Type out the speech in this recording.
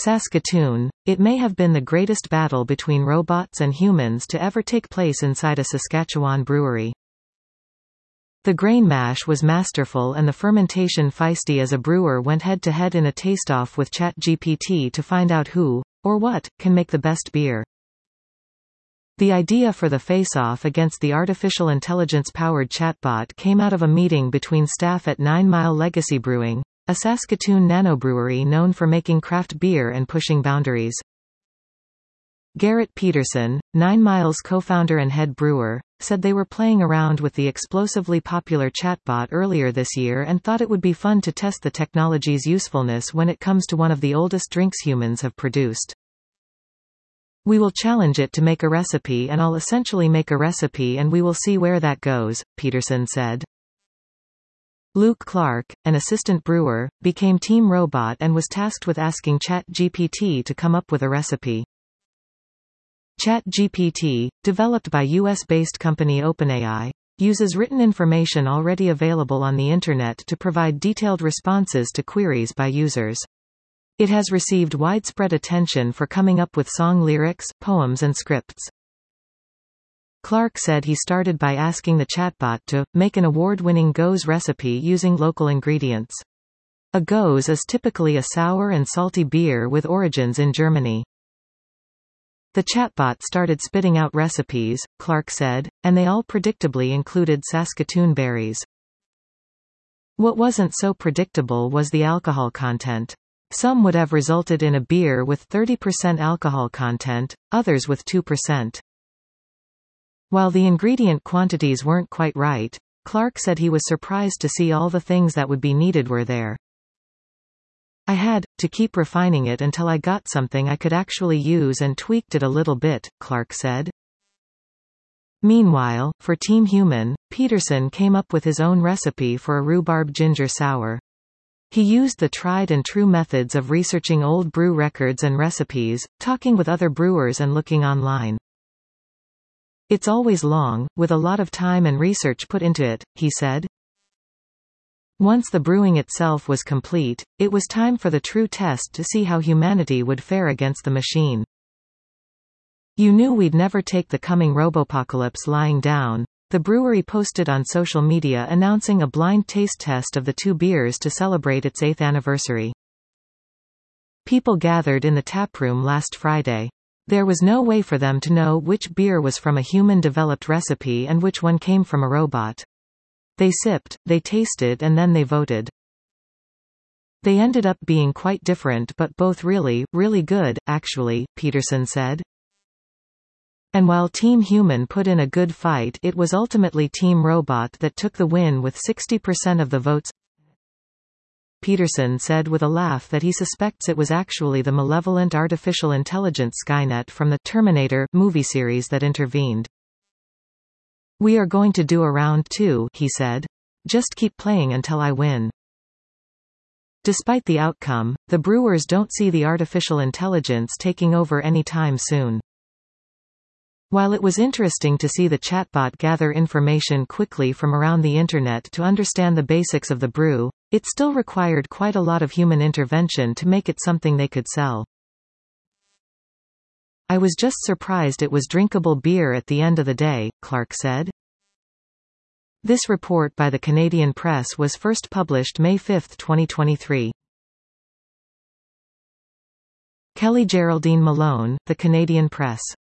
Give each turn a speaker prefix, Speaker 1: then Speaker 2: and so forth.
Speaker 1: Saskatoon. It may have been the greatest battle between robots and humans to ever take place inside a Saskatchewan brewery. The grain mash was masterful and the fermentation feisty as a brewer went head-to-head in a taste-off with ChatGPT to find out who, or what, can make the best beer. The idea for the face-off against the artificial intelligence-powered chatbot came out of a meeting between staff at 9 Mile Legacy Brewing, a Saskatoon nanobrewery known for making craft beer and pushing boundaries. Garrett Peterson, 9 Mile's co-founder and head brewer, said they were playing around with the explosively popular chatbot earlier this year and thought it would be fun to test the technology's usefulness when it comes to one of the oldest drinks humans have produced. We will challenge it to make a recipe and I'll essentially make a recipe and we will see where that goes, Peterson said. Luke Clark, an assistant brewer, became Team Robot and was tasked with asking ChatGPT to come up with a recipe. ChatGPT, developed by US-based company OpenAI, uses written information already available on the Internet to provide detailed responses to queries by users. It has received widespread attention for coming up with song lyrics, poems and scripts. Clark said he started by asking the chatbot to make an award-winning Goes recipe using local ingredients. A Goes is typically a sour and salty beer with origins in Germany. The chatbot started spitting out recipes, Clark said, and they all predictably included Saskatoon berries. What wasn't so predictable was the alcohol content. Some would have resulted in a beer with 30% alcohol content, others with 2%. While the ingredient quantities weren't quite right, Clark said he was surprised to see all the things that would be needed were there. I had to keep refining it until I got something I could actually use and tweaked it a little bit, Clark said. Meanwhile, for Team Human, Peterson came up with his own recipe for a rhubarb ginger sour. He used the tried-and-true methods of researching old brew records and recipes, talking with other brewers and looking online. It's always long, with a lot of time and research put into it, he said. Once the brewing itself was complete, it was time for the true test to see how humanity would fare against the machine. You knew we'd never take the coming robopocalypse lying down, the brewery posted on social media announcing a blind taste test of the two beers to celebrate its 8th anniversary. People gathered in the taproom last Friday. There was no way for them to know which beer was from a human-developed recipe and which one came from a robot. They sipped, they tasted and then they voted. They ended up being quite different but both really, really good, actually, Peterson said. And while Team Human put in a good fight, it was ultimately Team Robot that took the win with 60% of the votes. Peterson said with a laugh that he suspects it was actually the malevolent artificial intelligence Skynet from the Terminator movie series that intervened. We are going to do a round 2, he said. Just keep playing until I win. Despite the outcome, the brewers don't see the artificial intelligence taking over anytime soon. While it was interesting to see the chatbot gather information quickly from around the Internet to understand the basics of the brew, it still required quite a lot of human intervention to make it something they could sell. I was just surprised it was drinkable beer at the end of the day, Clark said. This report by the Canadian Press was first published May 5, 2023. Kelly Geraldine Malone, The Canadian Press.